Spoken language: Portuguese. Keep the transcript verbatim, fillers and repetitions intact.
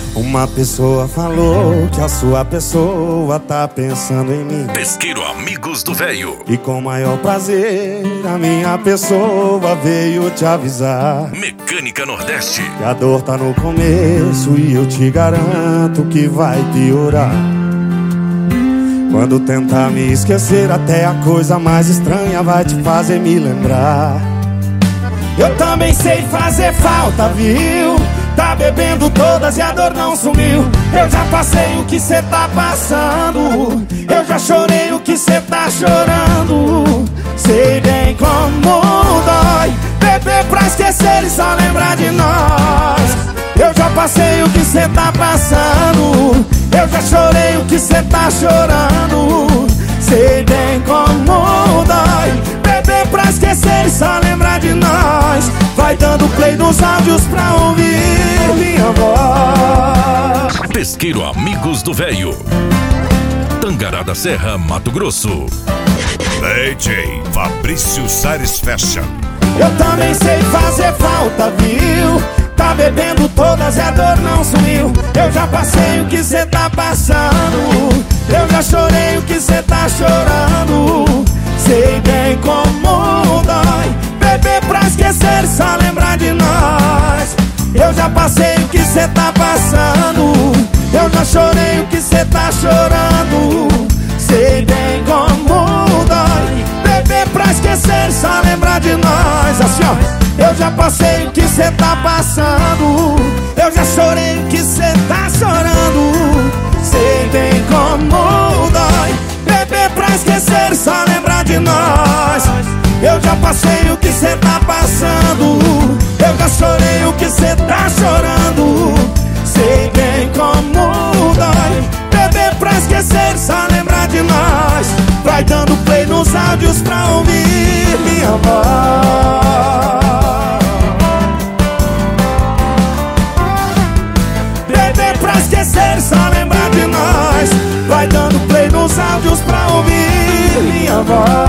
Uma pessoa falou que a sua pessoa tá pensando em mim. Pesqueiro Amigos do Véio. E com maior prazer a minha pessoa veio te avisar. Mecânica Nordeste. Que a dor tá no começo e eu te garanto que vai piorar. Quando tentar me esquecer, até a coisa mais estranha vai te fazer me lembrar. Eu também sei fazer falta, viu? Tá bebendo todas e a dor não sumiu. Eu já passei o que cê tá passando. Eu já chorei o que cê tá chorando. Sei bem como dói beber pra esquecer e só lembrar de nós. Eu já passei o que cê tá passando. Eu já chorei o que cê tá chorando. Sei bem como dói beber pra esquecer e só lembrar de nós. Vai dando play nos áudios pra ouvir minha voz. Pesqueiro Amigos do Véio. Tangará da Serra, Mato Grosso. D J Fabrício Sares Fashion. Eu também sei fazer falta, viu? Tá bebendo todas e a dor não sumiu. Eu já passei o que cê tá passando. Eu já chorei o que cê tá chorando. Sei bem como dói beber pra esquecer e só lembrar de nós. Eu já passei o que cê tá passando. Eu já chorei o que cê tá chorando. Sei bem como dói beber pra esquecer e só lembrar de nós. Assim ó. Eu já passei o que cê tá passando. Eu já chorei o que cê tá chorando. Sei bem como dói beber pra esquecer e só lembrar de nós. Eu já passei o que cê tá passando. Eu já chorei o que cê tá chorando. Sei bem como dói beber pra esquecer e só lembrar de nós. Vai dando play nos áudios pra ouvir minha voz. Beber pra esquecer e só lembrar de nós. Vai dando play nos áudios pra ouvir minha voz.